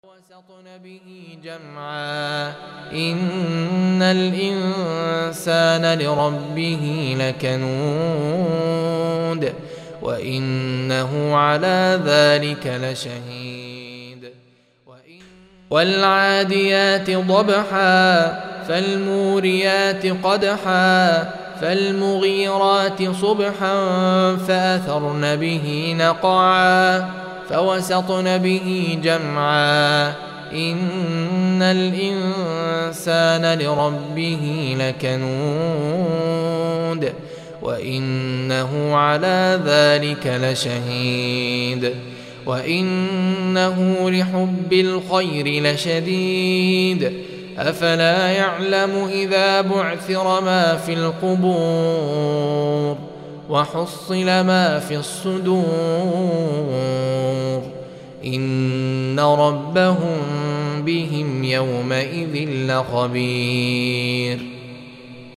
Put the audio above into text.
وسطن به جمعا إن الإنسان لربه لكنود وإنه على ذلك لشهيد والعاديات ضبحا فالموريات قدحا فالمغيرات صبحا فأثرن به نقعا فوسطن به جمعا إن الإنسان لربه لكنود وإنه على ذلك لشهيد وإنه لحب الخير لشديد أفلا يعلم إذا بعثر ما في القبور وحصل ما في الصدور إن ربهم بهم يومئذ لخبير